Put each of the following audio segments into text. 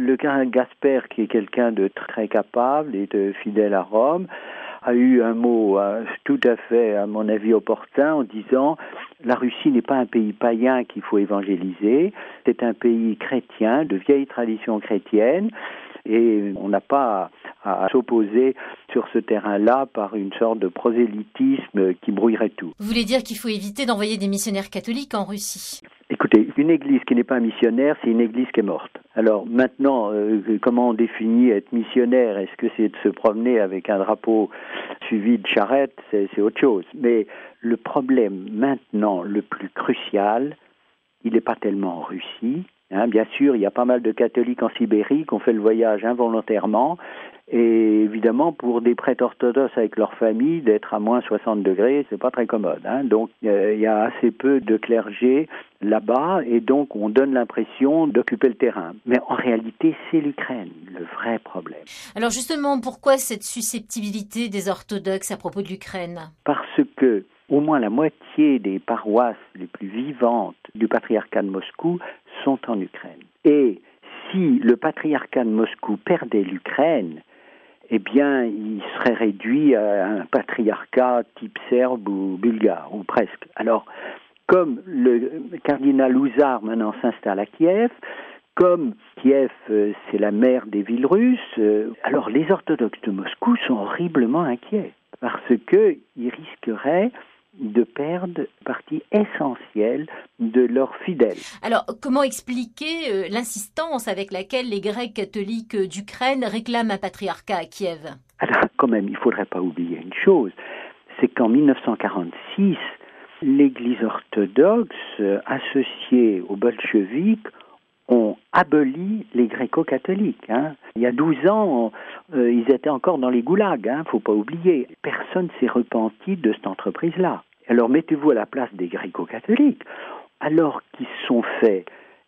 le Gasper, qui est quelqu'un de très capable et de fidèle à Rome, a eu un mot tout à fait, à mon avis, opportun en disant « La Russie n'est pas un pays païen qu'il faut évangéliser, c'est un pays chrétien, de vieille tradition chrétienne, et on n'a pas à s'opposer sur ce terrain-là par une sorte de prosélytisme qui brouillerait tout. » Vous voulez dire qu'il faut éviter d'envoyer des missionnaires catholiques en Russie ? Écoutez, une église qui n'est pas missionnaire, c'est une église qui est morte. Alors maintenant, comment on définit être missionnaire ? Est-ce que c'est de se promener avec un drapeau suivi de charrette ? C'est autre chose. Mais le problème maintenant, le plus crucial, il n'est pas tellement en Russie. Bien sûr, il y a pas mal de catholiques en Sibérie qui ont fait le voyage involontairement. Et évidemment, pour des prêtres orthodoxes avec leur famille, d'être à moins 60 degrés, c'est pas très commode. Donc, il y a assez peu de clergé là-bas, et donc on donne l'impression d'occuper le terrain. Mais en réalité, c'est l'Ukraine, le vrai problème. Alors justement, pourquoi cette susceptibilité des orthodoxes à propos de l'Ukraine ? Parce que au moins la moitié des paroisses les plus vivantes du patriarcat de Moscou sont en Ukraine. Et si le patriarcat de Moscou perdait l'Ukraine, eh bien, il serait réduit à un patriarcat type serbe ou bulgare, ou presque. Alors, comme le cardinal Ouzar maintenant s'installe à Kiev, comme Kiev, c'est la mère des villes russes, alors les orthodoxes de Moscou sont horriblement inquiets, parce qu'ils risqueraient de perdre une partie essentielle de leurs fidèles. Alors, comment expliquer l'insistance avec laquelle les Grecs catholiques d'Ukraine réclament un patriarcat à Kiev ? Alors, quand même, il ne faudrait pas oublier une chose, c'est qu'en 1946, l'Église orthodoxe, associée aux bolcheviks, ont aboli les gréco-catholiques. Il y a 12 ans, ils étaient encore dans les goulags, faut pas oublier. Personne s'est repenti de cette entreprise-là. Alors mettez-vous à la place des gréco-catholiques, alors qu'ils sont faits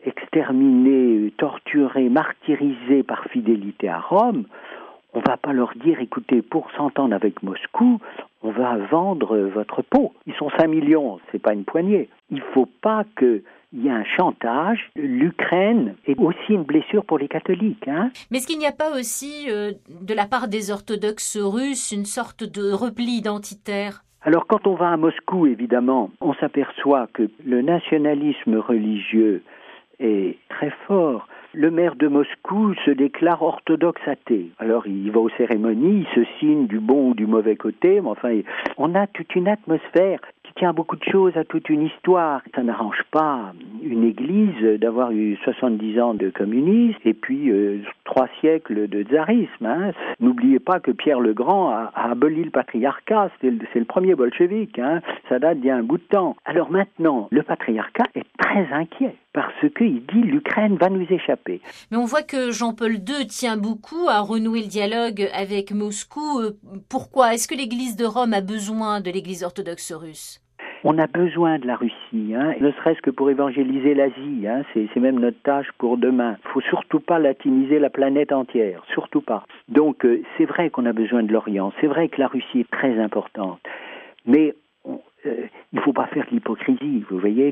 exterminés, torturés, martyrisés par fidélité à Rome. On va pas leur dire, écoutez, pour s'entendre avec Moscou, on va vendre votre peau. Ils sont 5 millions, c'est pas une poignée. Il faut pas qu'il y ait un chantage. L'Ukraine est aussi une blessure pour les catholiques. Mais est-ce qu'il n'y a pas aussi, de la part des orthodoxes russes, une sorte de repli identitaire ? Alors quand on va à Moscou, évidemment, on s'aperçoit que le nationalisme religieux est très fort. Le maire de Moscou se déclare orthodoxe athée. Alors il va aux cérémonies, il se signe du bon ou du mauvais côté, mais enfin, on a toute une atmosphère qui tient beaucoup de choses à toute une histoire. Ça n'arrange pas une église d'avoir eu 70 ans de communisme et puis 3 siècles de tsarisme. N'oubliez pas que Pierre le Grand a aboli le patriarcat, c'est le premier bolchevique, ça date d'il y a un bout de temps. Alors maintenant, le patriarcat est très inquiet parce qu'il dit l'Ukraine va nous échapper. Mais on voit que Jean-Paul II tient beaucoup à renouer le dialogue avec Moscou. Pourquoi ? Est-ce que l'Église de Rome a besoin de l'Église orthodoxe russe ? On a besoin de la Russie, ne serait-ce que pour évangéliser l'Asie, c'est même notre tâche pour demain. Il ne faut surtout pas latiniser la planète entière, surtout pas. Donc c'est vrai qu'on a besoin de l'Orient, c'est vrai que la Russie est très importante, mais il ne faut pas faire de l'hypocrisie, vous voyez.